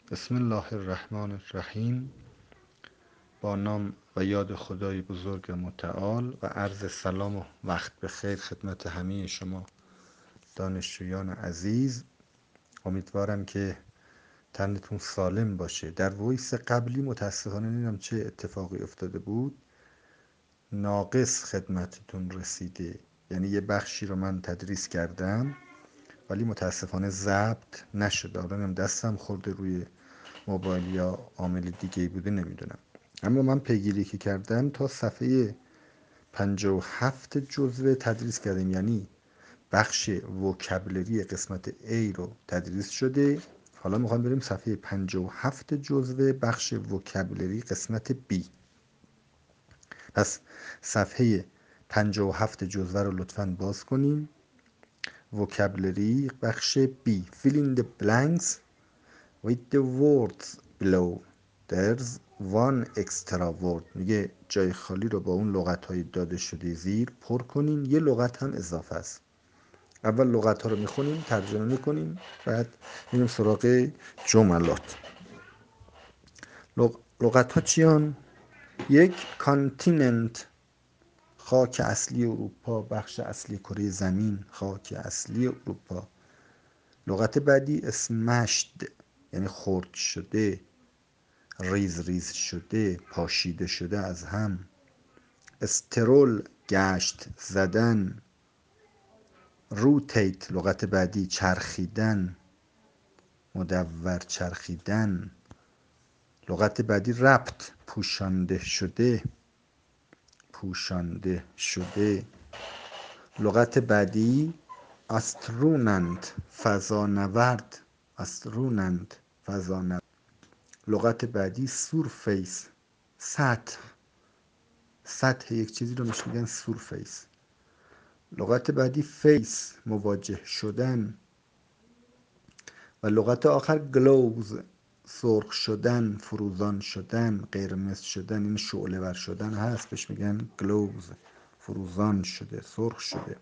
بسم الله الرحمن الرحیم. با نام و یاد خدای بزرگ متعال و عرض سلام و وقت بخیر خدمت همه شما دانشجویان عزیز. امیدوارم که تنتون سالم باشه. در وایس قبلی متاسفانه نمیدونم چه اتفاقی افتاده بود، ناقص خدمتتون رسیده. یعنی یه بخشی رو من تدریس کردم ولی متاسفانه ضبط نشده. الانم دستم خورده روی موبایل یا عامل دیگه بوده نمیدونم. اما من پیگیری که کردم تا صفحه 57 جزوه تدریس کردیم، یعنی بخش وکبلری قسمت A رو تدریس شده. حالا میخوام بریم صفحه 57 جزوه بخش وکبلری قسمت B. پس صفحه 57 جزوه رو لطفاً باز کنیم. وکبلری بخش B. Fill in the blanks with the words below. There's one extra word. میگه جای خالی رو با اون لغت های داده شده زیر پر کنین. یه لغت هم اضافه است. اول لغت ها رو میخونیم، ترجمه میکنیم، بعد میریم سراغ جملات. لغت ها چیان؟ یک، کانتیننت، خاک اصلی اروپا، بخش اصلی کره زمین، خاک اصلی اروپا. لغت بعدی اسمشد، یعنی خرد شده، ریز ریز شده، پاشیده شده از هم. استرول، گشت زدن. روتیت، لغت بعدی چرخیدن، مدور چرخیدن. لغت بعدی ربط، پوشانده شده، پوشانده شده. لغت بعدی استرونند، فضانورد، استرونند، فضانورد. لغت بعدی سورفیس، سطح، سطح یک چیزی رو میشه میگن سورفیس. لغت بعدی فیس، مواجه شدن. و لغت آخر گلوز، سرخ شدن، فروزان شدن، قرمز شدن. این شعله ور شدن هست، بهش میگن گلوز، فروزان شده، سرخ شده.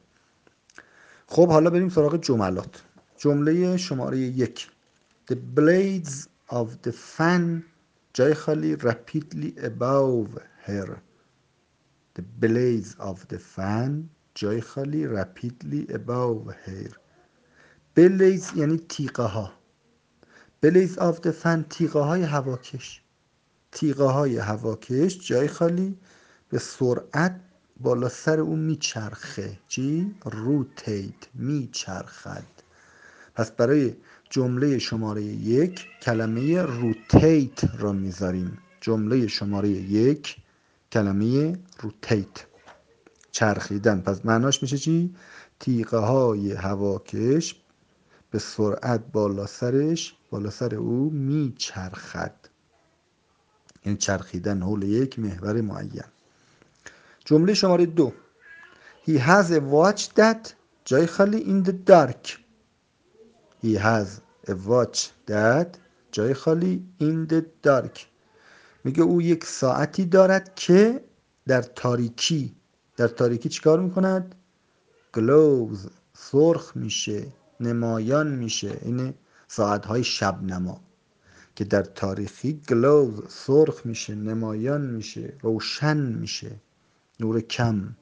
خب حالا بریم سراغ جملات. جمله شماره 1. The blades of the fan، جای خالی، rapidly above her. The blades of the fan، جای خالی، rapidly above her. blades یعنی تیغه ها. blades of the fan، تیغه های هواکش. تیغه های هواکش، جای خالی، به سرعت بالا سر اون میچرخه. چی؟ روتیت، میچرخد. پس برای جمله شماره 1 کلمه روتیت را میذاریم. جمله شماره 1 کلمه روتیت، چرخیدن. پس معناش میشه چی؟ تیغه های هواکش به سرعت بالا سر او میچرخد. یعنی چرخیدن حول یک محور معین. جمله شماره 2. He has a watch that، جای خالی، in the dark. He has a watch that، جای خالی، in the dark. میگه او یک ساعتی دارد که در تاریکی. در تاریکی چیکار میکند؟ glows، سرخ میشه، نمایان میشه. این ساعتهای شب نما که در تاریکی glows، سرخ میشه، نمایان میشه، روشن میشه، نور کم.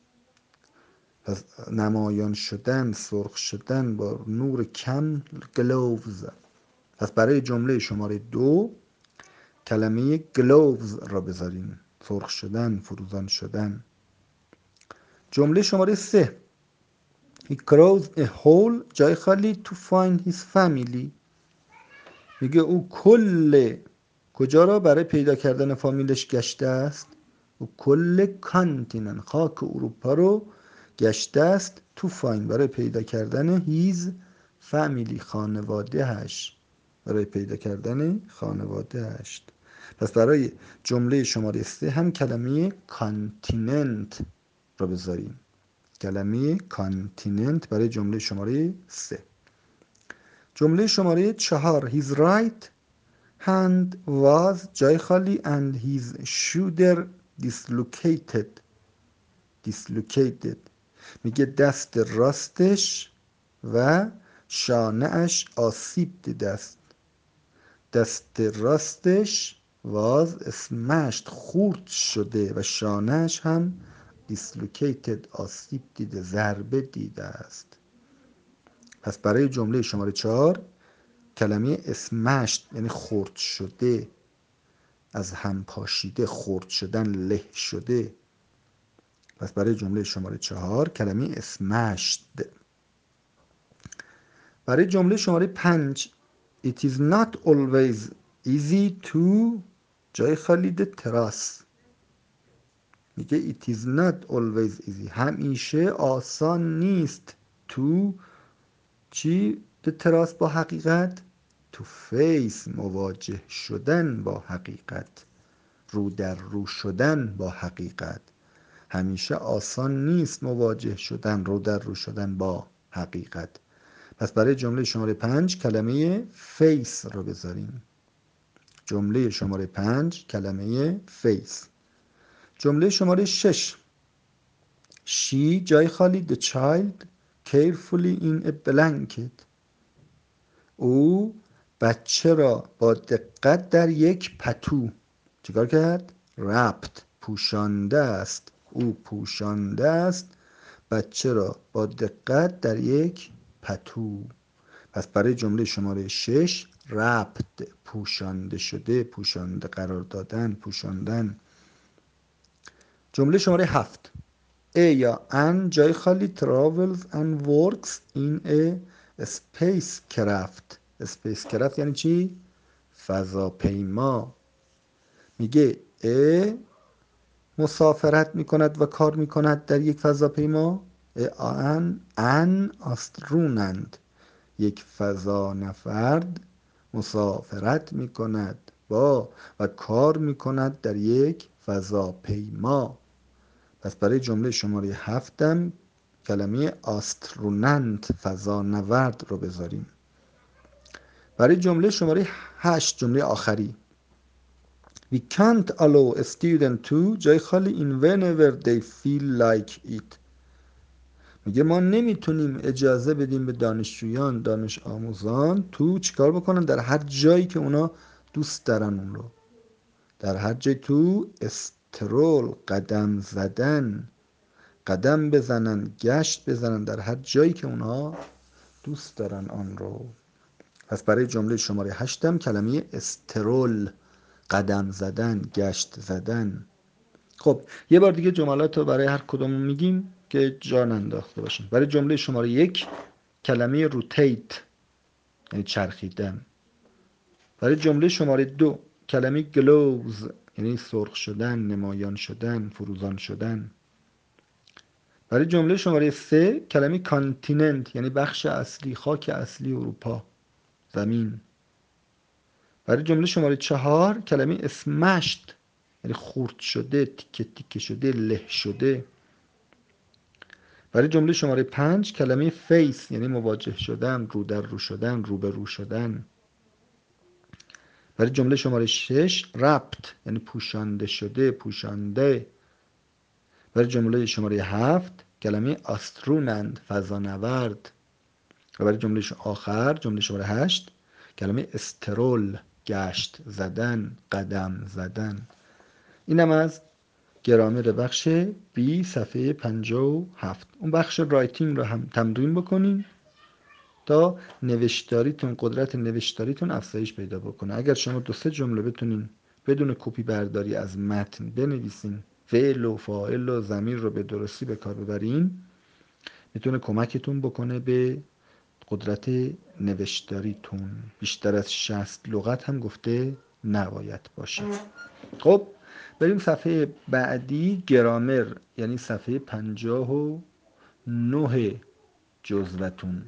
پس نمایان شدن، سرخ شدن با نور کم، glows. پس برای جمله شماره 2 کلمه glows را بذاریم. سرخ شدن، فروزان شدن. جمله شماره 3. He crows a hole، جای خالی، to find his family. میگه او کل کجا را برای پیدا کردن فامیلش گشته است؟ او کل کانتینن، خاک اروپا رو گشته است. to find، برای پیدا کردن his family، خانوادهش، برای پیدا کردن خانوادهش. پس برای جمله شماره 3 هم کلمه کانتیننت را بذاریم. کلمه کانتیننت برای جمله شماره 3. جمله شماره 4. His right hand was، جای خالی، and his shoulder dislocated. dislocated میگه دست راستش و شانه اش آسیب دیده است. دست راستش was smashed خورد شده و شانهش هم dislocated آسیب دیده، ضربه دیده است. پس برای جمله شماره 4 کلمه smashed یعنی خرد شده، از هم پاشیده، خرد شدن، له شده. پس برای جمله شماره 4 کلمه smashed. برای جمله شماره 5 It is not always easy to جای خالی تراس. میگه It is not always easy همیشه آسان نیست to چی؟ تراس با حقیقت. To face مواجه شدن با حقیقت، رو در رو شدن با حقیقت. همیشه آسان نیست مواجه شدن، رو در رو شدن با حقیقت. پس برای جمله شماره 5 کلمه فیس رو بذاریم. جمله شماره 5 کلمه فیس. جمله شماره 6 She جای خالی the child carefully in a blanket او بچه را با دقت در یک پتو چیکار کرد؟ wrapped پوشانده است. او پوشانده است بچه را با دقت در یک پتو. پس برای جمله شماره 6 wrapped پوشانده شده، پوشانده قرار دادن، پوشاندن. جمله شماره 7 A یا ان جای خالی travels and works in a spacecraft. spacecraft یعنی چی؟ فضاپیما. میگه A مسافرت میکند و کار میکند در یک فضاپیما. ان آسترونند یک فضانورد مسافرت میکند با و کار میکند در یک فضاپیما. پس برای جمله شماره 7 کلمه آسترونند فضانورد رو بذاریم. برای جمله شماره 8 جمله آخری We can't allow a student to جای خالی in whenever they feel like it. میگه ما نمیتونیم اجازه بدیم به دانشجویان، دانش آموزان تو چیکار بکنن؟ در هر جایی که اونا دوست دارن اون رو. در هر جایی تو استرول قدم زدن، قدم بزنن، گشت بزنن در هر جایی که اونها دوست دارن آن رو. پس برای جمله شماره 8 کلمه استرول قدم زدن، گشت زدن. خب یه بار دیگه جملات رو برای هر کدوم میگیم که جا ننداخته باشیم. برای جمله شماره 1 کلمه روتیت یعنی چرخیدن. برای جمله شماره 2 کلمه گلوز یعنی سرخ شدن، نمایان شدن، فروزان شدن. برای جمله شماره 3 کلمه کانتیننت یعنی بخش اصلی، خاک اصلی اروپا، زمین. برای جمله شماره 4 کلمه اسمشت یعنی خورد شده، تیکه تیکه شده، له شده. برای جمله شماره 5 کلمه فیس یعنی مواجه شدن، رو در رو شدن، رو به رو شدن. برای جمله شماره 6 ربط یعنی پوشانده شده، پوشانده. برای جمله شماره 7 کلمه آسترونند فضانورد. و برای جمله آخر جمله شماره 8 کلمه استرول گشت زدن، قدم زدن. اینم از گرامر بخش B صفحه 57. اون بخش رایتینگ رو هم تمرین بکنین تا نوشتاریتون، قدرت نوشتاریتون افزایش پیدا بکنه. اگر شما 2-3 جمله بتونین بدون کپی برداری از متن بنویسین، فعل و فاعل و ضمیر رو به درستی به کار ببرین، میتونه کمکتون بکنه به قدرت نوشتاریتون. بیشتر از 60 لغت هم گفته نباید باشه. خب بریم صفحه بعدی، گرامر، یعنی صفحه 59 جزوتون.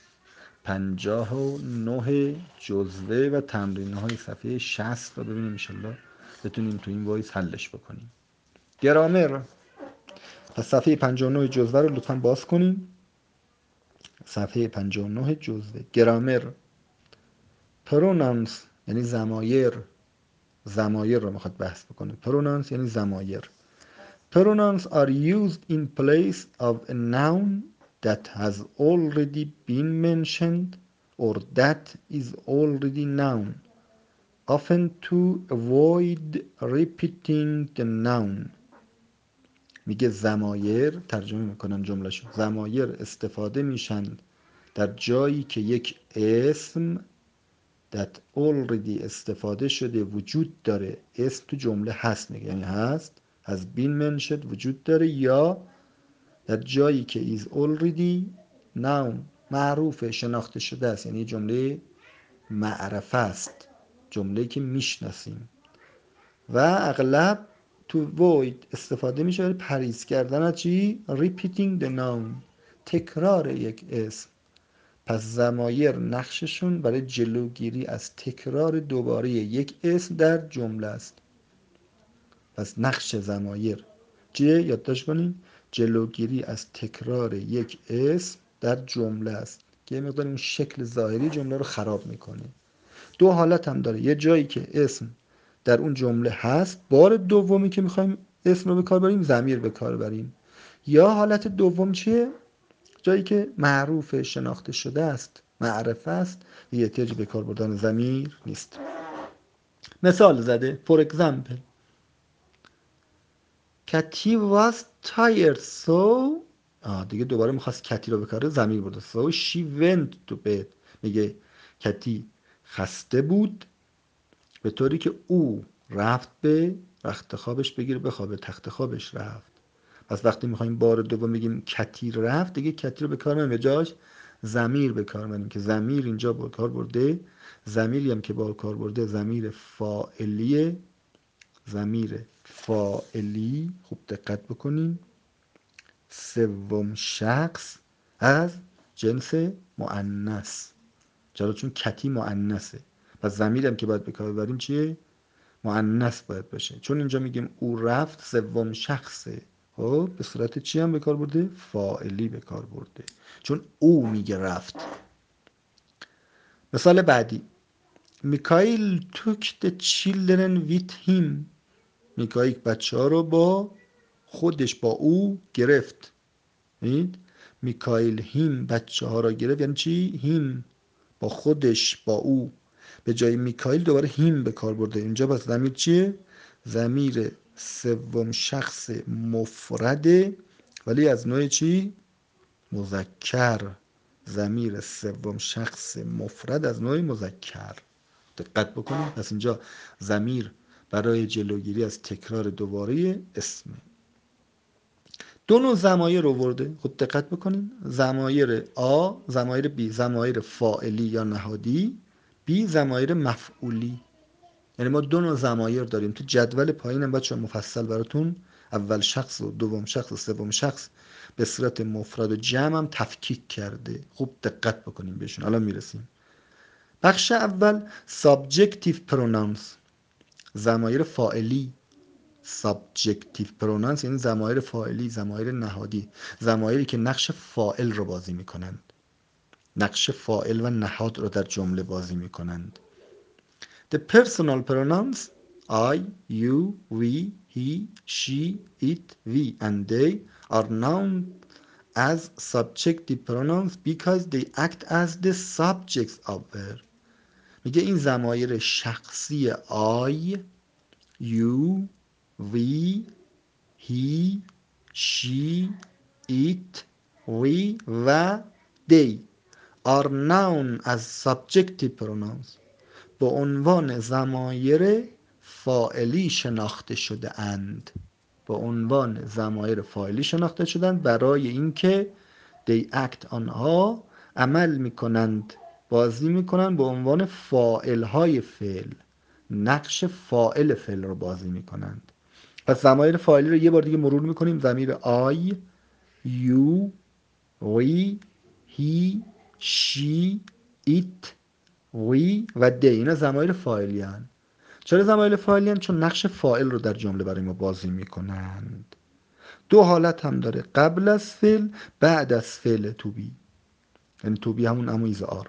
59 جزوه و تمرینه های صفحه 60 رو ببینیم انشالله بتونیم تو این وایس حلش بکنیم. گرامر. پس صفحه 59 جزوه رو لطفا باز کنیم. صفحه 59 جزوه گرامر. پرونانس یعنی ضمایر. ضمایر رو میخواد بحث بکنه. پرونانس یعنی ضمایر. Pronouns are used in place of a noun that has already been mentioned or that is already known. often to avoid repeating the noun. میگه ضمایر، ترجمه میکنم جملهشو، ضمایر استفاده میشن در جایی که یک اسم that already استفاده شده وجود داره، اسم تو جمله هست، میگه یعنی هست، has been mentioned وجود داره، یا در جایی که is already noun معروفه، شناخته شده است، یعنی جمله معرفه است، جمله که میشناسیم. و اغلب تو void استفاده میشه برای پریز کردن از چی؟ repeating the noun، تکرار یک اسم. پس ضمایر نقششون برای جلوگیری از تکرار دوباره یک اسم در جمله است. پس نقش ضمایر چیه؟ یادداشت کنین، جلوگیری از تکرار یک اسم در جمله است که یه مقدار اون شکل ظاهری جمله رو خراب میکنه. دو حالت هم داره، یه جایی که اسم در اون جمله هست، بار دومی که میخوایم اسم رو به کار بریم ضمیر به کار بریم، یا حالت دوم چیه؟ جایی که معروف، شناخته شده است، معرفه است، یه احتیاج به کار بردن ضمیر نیست. مثال زده. For example Katy was tired so دیگه دوباره میخواست کتی رو بکاره، ضمیر برده. So she went to bed. میگه کتی خسته بود به طوری که او رفت به رخت خوابش بگیره بخوابه، تخت خوابش رفت. پس وقتی میخوایم بار دوم میگیم کتی رفت، دیگه کتی رو به کار نمیبریم، جاش ضمیر به کار میبریم که ضمیر اینجا با کار برده، ضمیری هم که با کار برده ضمیر فاعلیه، ضمیر فاعلی، خوب دقت بکنین، سوم شخص از جنس مؤنث. چرا؟ چون کتی مؤنثه، پس ضمیری هم که باید به کار ببریم چیه؟ مؤنث باید باشه. چون اینجا میگیم او رفت، سوم شخصه، خب به صورت چی هم به کار برده؟ فاعلی به کار برده، چون او میگه رفت. مثال بعدی میکائیل took the children with him. میکائیل بچه ها رو با خودش، با او گرفت. میکائیل هیم بچه ها را گرفت، یعنی چی؟ هیم با خودش، با او. به جای میکائیل دوباره هیم به کار برده. اینجا پس ضمیر چیه؟ ضمیر سوم شخص مفرده، ولی از نوع چی؟ مذکر. ضمیر سوم شخص مفرد از نوع مذکر. دقت بکنید. پس اینجا ضمیر برای جلوگیری از تکرار دوباره اسم. دو نوع ضمایر رو آورده، خود دقت بکنین. ضمایر آ، ضمایر بی، ضمایر فاعلی یا نهادی، بی ضمایر مفعولی. یعنی ما دو نوع ضمایر داریم. تو جدول پایینم بچه‌ها مفصل براتون اول شخص و دوم شخص و سوم شخص به صورت مفرد و جمع هم تفکیک کرده. خوب دقت بکنیم بهشون، الان میرسیم. بخش اول subjective pronouns، ضمایر فاعلی. subjective pronouns یعنی ضمایر فاعلی، ضمایر نهادی، ضمایری که نقش فاعل رو بازی میکنند، نقش فاعل و نهاد رو در جمله بازی میکنند. The personal pronouns I, you, we, he, she, it, we and they are known as subjective pronouns because they act as the subjects of verb. میگه این ضمایر شخصی I, you, we, he, she, it, we و they are known as subjective pronouns. به عنوان ضمایر فاعلی شناخته شده اند. به عنوان ضمایر فاعلی شناخته شدند برای اینکه they act آنها عمل میکنند، بازی میکنند به عنوان فاعل های فعل، نقش فاعل فعل رو بازی میکنند. پس ضمایر فاعلی رو یه بار دیگه مرور میکنیم. ضمیر I, you, we, he, she, it, we و they، اینا ضمایر فاعلی هستند. چرا ضمایر فاعلی هستند؟ چون نقش فاعل رو در جمله برای ما بازی میکنند. دو حالت هم داره، قبل از فعل، بعد از فعل to be. یعنی to be همون امویز آر.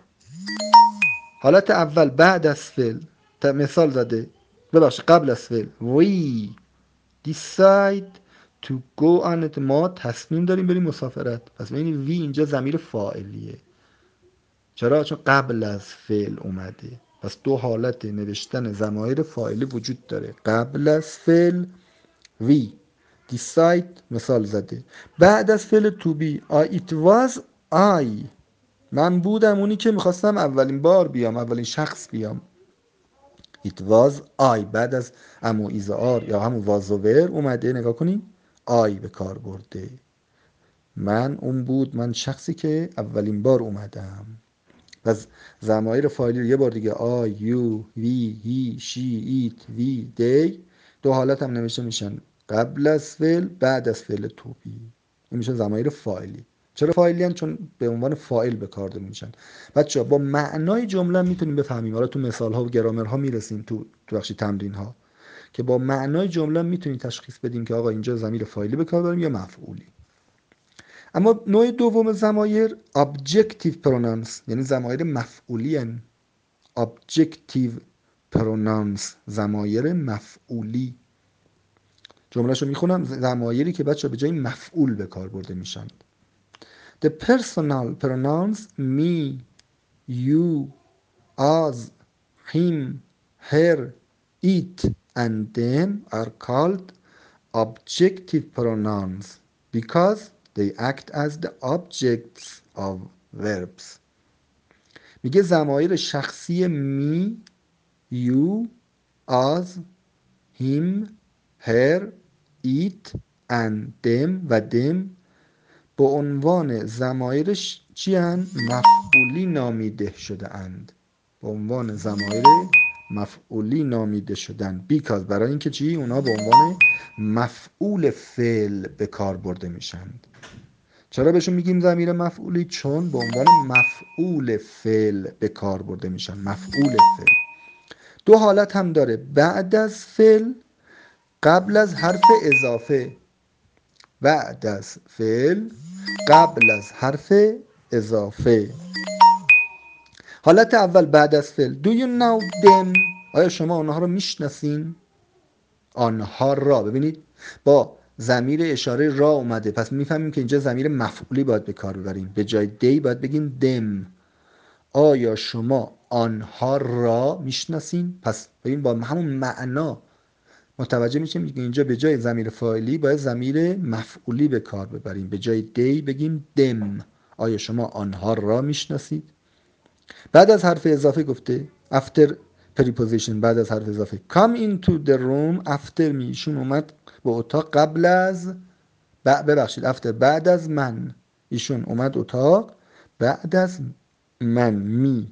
حالت اول بعد از فعل، مثال زده، ببخشید قبل از فعل. we decide to go on it، ما تصمیم داریم بریم مسافرت. پس ببینید وی اینجا ضمیر فاعلیه. چرا؟ چون قبل از فعل اومده. پس دو حالت نوشتن ضمایر فاعلی وجود داره، قبل از فعل we decide مثال زده، بعد از فعل to be it was I، من بودم اونی که میخواستم اولین بار بیام، اولین شخص بیام. it was I بعد از امو ایز آر یا همون وازوور اومده، نگاه کنیم I به کار برده، من اون بود، من شخصی که اولین بار اومدم. پس ضمایر فاعلی رو یه بار دیگه I, you, we, he, she, it, we, they دو حالت هم نوشته میشن، قبل از فعل بعد از فعل to be. این میشه ضمایر فاعلی. چرا فاعلی هستن؟ چون به عنوان فاعل به کار داده میشن. بچه‌ها با معنای جمله میتونیم بفهمیم، حالا تو مثال ها و گرامر ها میرسیم، تو بخش تمرین ها که با معنای جمله میتونیم تشخیص بدیم که آقا اینجا ضمیر فاعلی به کار داریم یا مفعولی. اما نوع دوم ضمایر objective pronouns یعنی ضمایر مفعولی هن. objective pronouns ضمایر مفعولی. جملهشو میخونم، ضمایری که بچه به جای مفعول به کار برده میشن. The personal pronouns me, you, us, him, her, it and them are called objective pronouns because they act as the objects of verbs. میگه ضمایر شخصی me, you, us, him, her, it and them و them به عنوان ضمایر چی اند؟ مفعولی نامیده شده اند. به عنوان ضمایر مفعولی نامیده شدن. because برای اینکه چی؟ اونا به عنوان مفعول فعل به کار برده میشند. چرا بهشون میگیم ضمیر مفعولی؟ چون به عنوان مفعول فعل به کار برده میشن. مفعول فعل دو حالت هم داره، بعد از فعل، قبل از حرف اضافه. بعد از فعل، قبل از حرف اضافه. حالت اول بعد از فعل Do you know them؟ آیا شما آنها رو میشناسین؟ آنها را، ببینید با ضمیر اشاره را اومده، پس میفهمیم که اینجا ضمیر مفعولی باید به کار ببریم، به جای دی باید بگیم them. آیا شما آنها را میشناسین؟ پس ببین با همون معنا متوجه میشیم که اینجا به جای ضمیر فاعلی باید ضمیر مفعولی به کار ببریم، به جای دی بگیم them. آیا شما آنها را میشناسید؟ بعد از حرف اضافه گفته after preposition، بعد از حرف اضافه come into the room after me، ایشون اومد به اتاق قبل از ببخشید after بعد از من، ایشون اومد اتاق بعد از من. می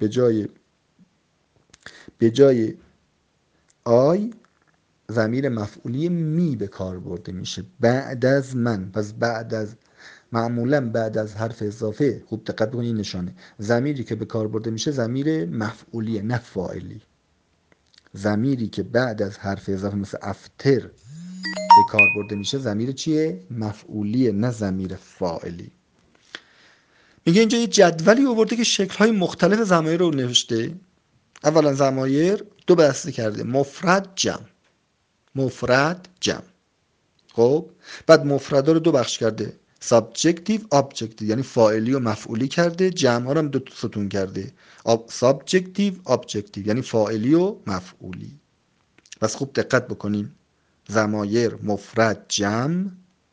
به جای آی ضمیر مفعولی می به کار برده میشه، بعد از من. پس بعد از، معمولا بعد از حرف اضافه، خوب دقت بکنید این نشانه، ضمیری که به کار برده میشه ضمیر مفعولیه نه فاعلی. ضمیری که بعد از حرف اضافه مثل افتر به کار برده میشه ضمیر چیه؟ مفعولیه نه ضمیر فاعلی. میگه اینجا یه جدولی آورده که شکل‌های مختلف ضمایر رو نوشته. اولا ضمایر دو بسته کرده، مفرد جمع. مفرد جمع. خب بعد مفردا رو دو بخش کرده، سابجکتیو ابجکتیو، یعنی فاعلی و مفعولی کرده، جمع ها رو هم دو ستون کرده، سابجکتیو ابجکتیو، یعنی فاعلی و مفعولی. پس خوب دقت بکنیم، ضمایر مفرد جمع،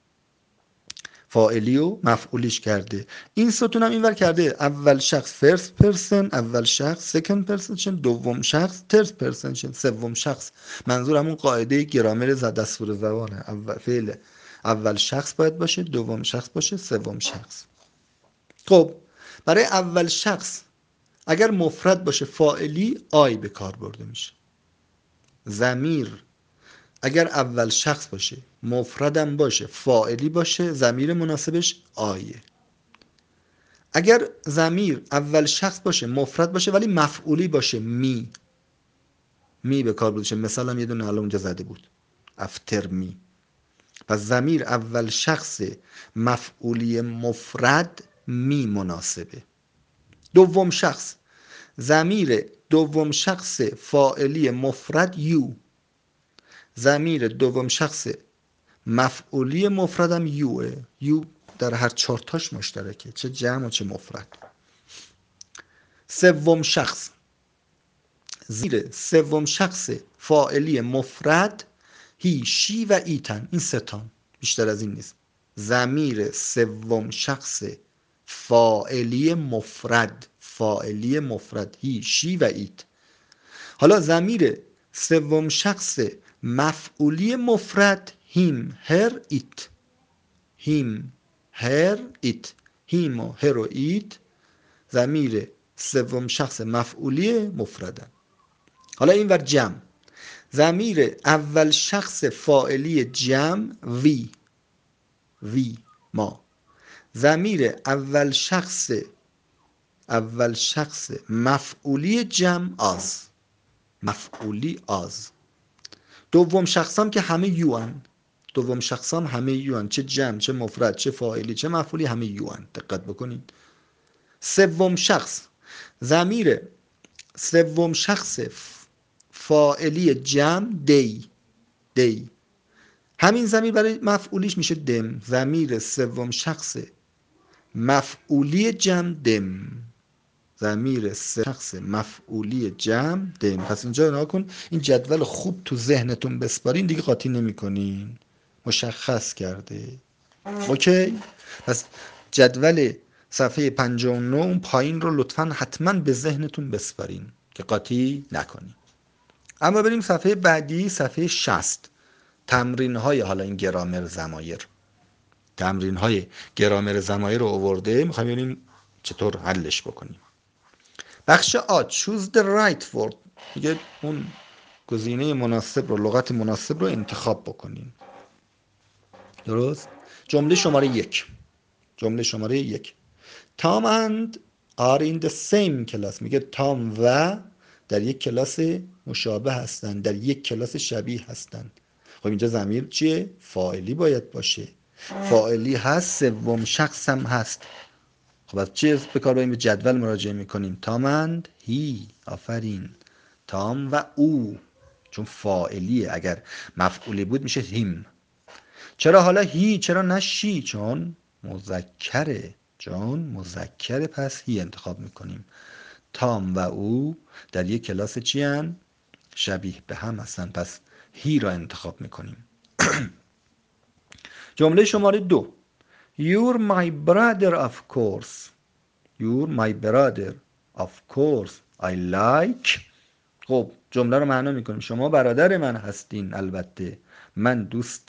فاعلی و مفعولیش کرده. این ستون هم اینور کرده، اول شخص فرست پرسن، اول شخص سکند پرسن، دوم شخص ترد پرسن، سوم شخص. منظور همون قاعده گرامر دستور زبانه، اول فعل اول شخص باید باشه، دوم شخص باشه، سوم شخص. خب برای اول شخص اگر مفرد باشه فاعلی آی به کار برده میشه. ضمیر اگر اول شخص باشه مفردم باشه فاعلی باشه ضمیر مناسبش آیه. اگر ضمیر اول شخص باشه مفرد باشه ولی مفعولی باشه می به کار برده شه. مثلا یه دونه الان اونجا زده بود افتر می. پس ضمیر اول شخص مفعولی مفرد می مناسبه. دوم شخص ضمیر دوم شخص فاعلی مفرد یو. ضمیر دوم شخص مفعولی مفردم یوه. یو در هر چهارتاش مشترکه، چه جمع و چه مفرد. سوم شخص زیر سوم شخص فاعلی مفرد هی، شی و ایتن. این ستان، بیشتر از این نیست. ضمیر سوم شخص فاعلی مفرد هی، شی و ایت. حالا ضمیر سوم شخص مفعولی مفرد هیم، هر، ایت. هیم، هر، ایت. هیم و هر و ایت ضمیر سوم شخص مفعولی مفردن. حالا این ور جمع، ضمیر اول شخص فاعلی جمع وی، ما. ضمیر اول شخص مفعولی جمع از. دوم شخصام که همه یو هن. چه جمع، چه مفرد، چه فاعلی، چه مفعولی، همه یو هن. دقت بکنید. سوم شخص، ضمیر سوم شخص فاعلی جمع دی. همین ضمیر برای مفعولیش میشه دم. ضمیر سوم شخص مفعولی جمع دم. پس اینجا نگاه کن، این جدول خوب تو ذهنتون بسپارین، دیگه قاطی نمی‌کنین. مشخص کرده. اوکی؟ پس جدول صفحه 59 اون پایین رو لطفاً حتما به ذهنتون بسپارین که قاطی نکنین. اما بریم صفحه بعدی، صفحه 60. تمرین های حالا این گرامر ضمایر رو آورده، میخوایم ببینیم چطور حلش بکنیم. بخش آ، choose the right word، میگه اون گزینه مناسب رو، لغت مناسب رو انتخاب بکنین. درست؟ جمله شماره یک. تام and are in the same class. میگه تام و در یک کلاس مشابه هستن، در یک کلاس شبیه هستن. خب اینجا ضمیر چیه؟ فاعلی باید باشه. فاعلی هست، سوم شخص هم هست. خب از چی به کار بریم؟ به جدول مراجعه میکنیم. تام and هی، آفرین. تام و او، چون فاعلیه. اگر مفعولی بود میشه هیم. چرا حالا هی، چرا نه شی؟ چون مذکره. پس هی انتخاب میکنیم. تام و او در یک کلاس چی هن؟ شبیه به هم هستن، پس هی را انتخاب میکنیم. جمله شماره 2. You're my brother of course I like. خب جمله رو معنا میکنیم. شما برادر من هستین، البته من دوست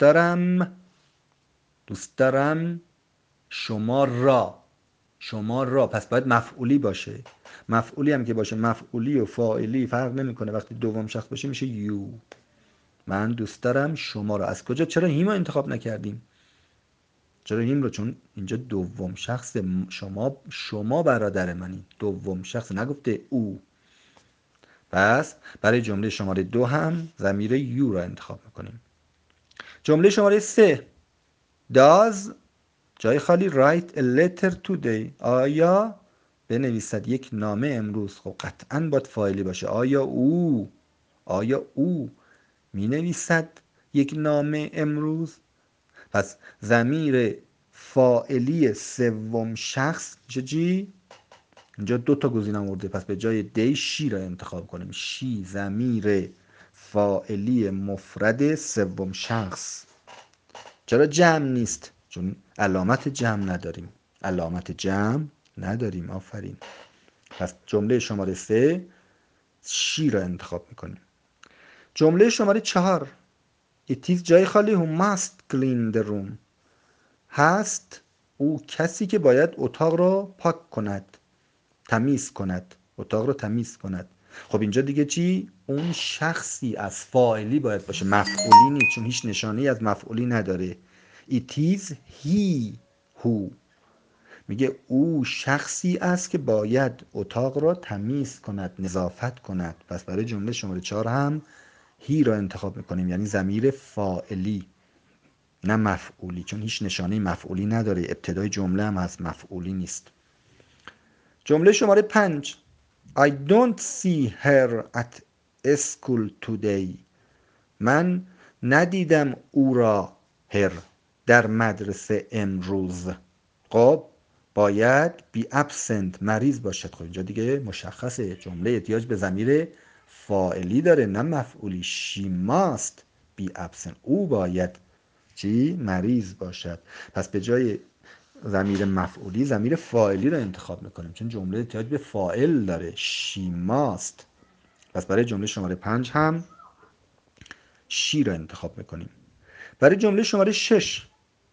دارم شما را. پس باید مفعولی باشه. مفعولی هم که باشه، مفعولی و فاعلی فرق نمیکنه. وقتی دوم شخص باشه میشه یو. من دوست دارم شما را. از کجا؟ چرا هیم رو انتخاب نکردیم؟ چرا هیم رو؟ چون اینجا دوم شخص، شما برادر منی. دوم شخص، نگفته او. پس برای جمله شماره 2 هم ضمیر یو را انتخاب میکنیم. جمله شماره 3. Does جای خالی write a letter today. آیا بنویسد یک نامه امروز؟ خب قطعاً باید فاعلی باشه. آیا او می نویسد یک نامه امروز؟ پس ضمیر فاعلی سوم شخص میشه جی. اینجا 2 تا گزینه آورده، پس به جای دی شی را انتخاب کنیم. شی ضمیر فاعلی مفرد سوم شخص. چرا جمع نیست؟ چون علامت جمع نداریم. آفرین. پس جمله شماره 3 شی را انتخاب میکنیم. جمله شماره 4. It is جای خالی who must clean the room. هست او کسی که باید اتاق را پاک کند، تمیز کند. خب اینجا دیگه چی؟ اون شخصی از فاعلی باید باشه، مفعولی نیست، چون هیچ نشانه از مفعولی نداره. It is he who. میگه او شخصی است که باید اتاق را تمیز کند، نظافت کند. پس برای جمله شماره 4 هم هی را انتخاب میکنیم، یعنی ضمیر فاعلی نه مفعولی، چون هیچ نشانه مفعولی نداره. ابتدای جمله هم هست، مفعولی نیست. جمله شماره 5. I don't see her at school today. من ندیدم او را در مدرسه امروز. خب باید be absent، مریض باشد. خب اینجا دیگه مشخصه، جمله احتیاج به ضمیر فاعلی داره نه مفعولی. she must be absent. او باید چی؟ مریض باشد. پس به جای ضمیر مفعولی ضمیر فاعلی رو انتخاب میکنیم چون جمله احتیاج به فاعل داره. she must. پس برای جمله شماره 5 هم she رو انتخاب میکنیم. برای جمله شماره 6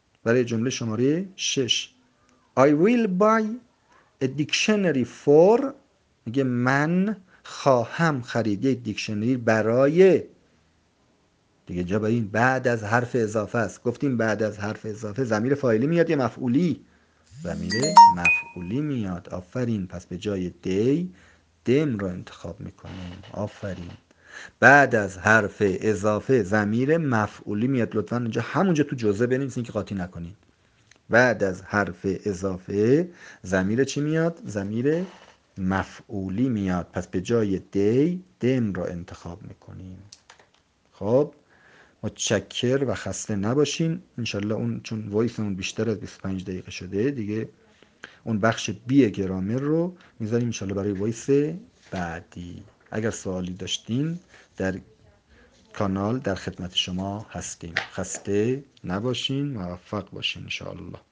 I will buy a dictionary for، میگه من خواهم خرید یک دیکشنری برای، دیگه جا این بعد از حرف اضافه است. گفتیم بعد از حرف اضافه ضمیر فاعلی میاد یا مفعولی؟ ضمیر مفعولی میاد. آفرین. پس به جای دی دم رو انتخاب میکنیم. آفرین. بعد از حرف اضافه ضمیر مفعولی میاد. لطفا اینجا همونجا تو جزء بنویسین که قاطی نکنین. بعد از حرف اضافه ضمیر چی میاد؟ ضمیر مفعولی میاد. پس به جای دی دم رو انتخاب میکنیم. خب متشکر و خسته نباشین. انشالله اون چون وایسمون بیشتر از 25 دقیقه شده دیگه اون بخش بی گرامر رو میذاریم انشالله برای وایس بعدی. اگر سوالی داشتین در کانال در خدمت شما هستیم. خسته نباشین. موفق باشین انشالله.